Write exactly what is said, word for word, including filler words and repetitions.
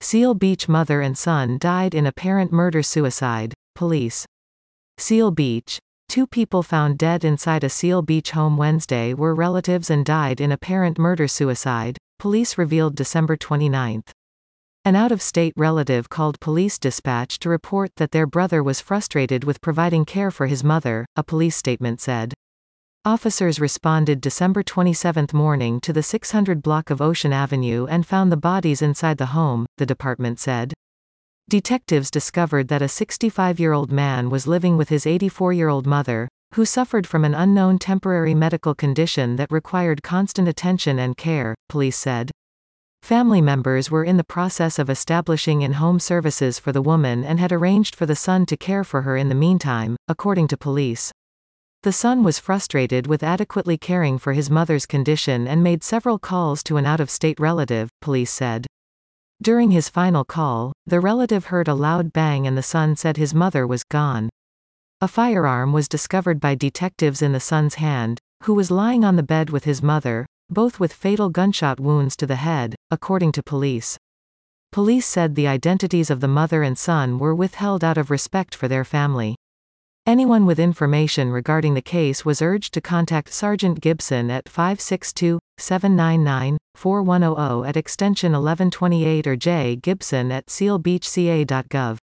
Seal Beach mother and son died in apparent murder-suicide, police. Seal Beach. Two people found dead inside a Seal Beach home Wednesday were relatives and died in apparent murder-suicide, police revealed December twenty-ninth. An out-of-state relative called police dispatch to report that their brother was frustrated with providing care for his mother, a police statement said. Officers responded December twenty-seventh morning to the six hundred block of Ocean Avenue and found the bodies inside the home, the department said. Detectives discovered that a sixty-five-year-old man was living with his eighty-four-year-old mother, who suffered from an unknown temporary medical condition that required constant attention and care, police said. Family members were in the process of establishing in-home services for the woman and had arranged for the son to care for her in the meantime, according to police. The son was frustrated with adequately caring for his mother's condition and made several calls to an out-of-state relative, police said. During his final call, the relative heard a loud bang and the son said his mother was gone. A firearm was discovered by detectives in the son's hand, who was lying on the bed with his mother, both with fatal gunshot wounds to the head, according to police. Police said the identities of the mother and son were withheld out of respect for their family. Anyone with information regarding the case was urged to contact Sergeant Gibson at five six two, seven nine nine, four one zero zero at extension eleven twenty-eight or J. Gibson at seal beach c a dot gov.